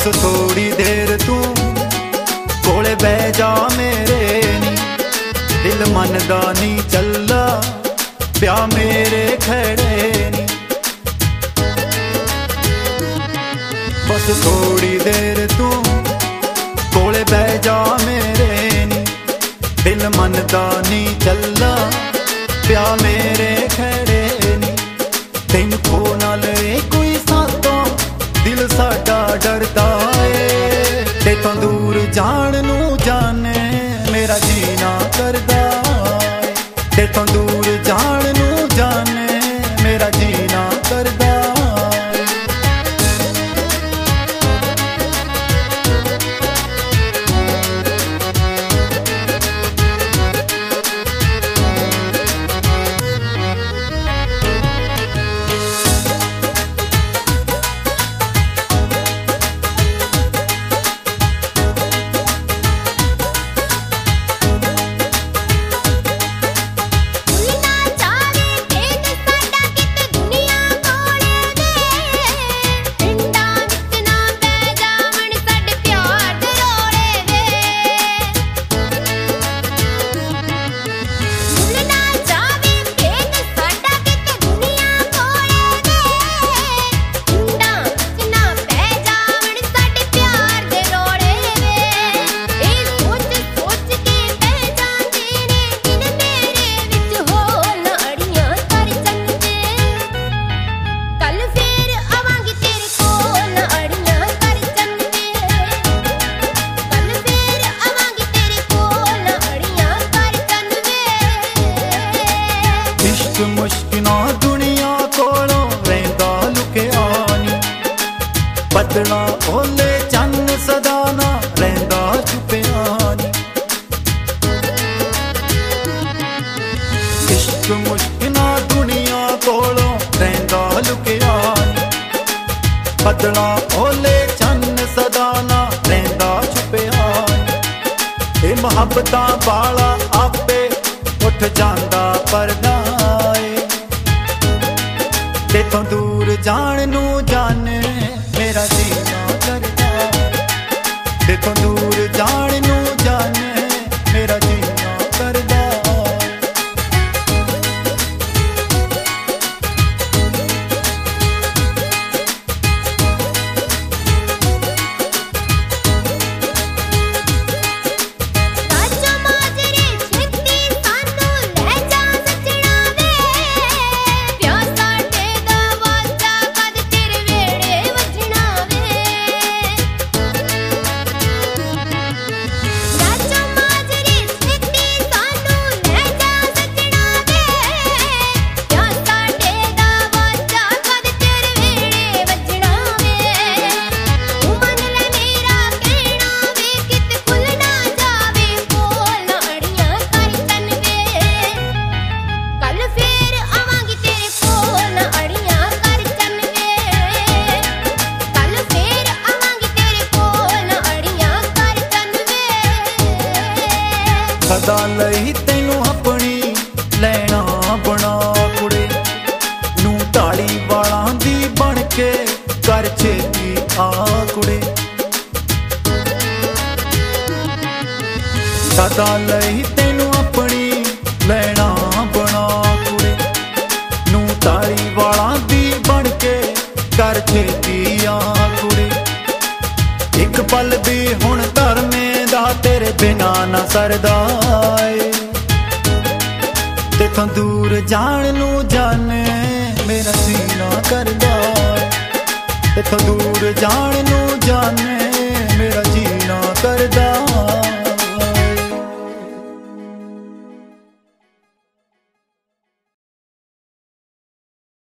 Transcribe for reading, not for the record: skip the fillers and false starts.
बस थोड़ी देर तू कोले बह जा मेरे नी, दिल मनदा नहीं चला प्या मेरे खड़े नी। बस थोड़ी देर तू कोले बह जा मेरे नी, दिल मनदा नहीं चला प्या मेरे खड़े नी। तेन को ना ले कोई सातों दिल साडा डरदा ए, ते तो दूर जान नू जाने मेरा जीना करदा ए, ते तो दूर जान नू जाने मेरा जीना करदा। इश्क मुश्किना दुनिया कोलों रहिंदा लुकिया नी, बदला ओले चन्न सदा ना रहिंदा छुपिया नी। इश्क मुश्किना दुनिया कोलों रहिंदा लुकिया नी, बदला ओले चन्न सदा ना रहिंदा छुपिया नी। ए मुहब्बतां वाला आपे उठ जांदा परदा ए, ते तो दूर जान नू जाने मेरा जीना करदा, ते तो दूर जान नू जाने मेरा जीना करदा। सदा लई तैनू अपनी लैना बना कुड़े, नू ढाली वालां दी बन के कर छेती आ कुड़े। सदा लई तैनू अपनी लैना बना कुड़े, नू ढाली वालां दी बन के कर छेती आ कुड़े। एक पल भी हुण धरमे दा तेरे बिना ना सरदा ए, तेथों दूर जान नू जाने मेरा जीना करदा, तेथों दूर जान नू जाने मेरा जीना करदा।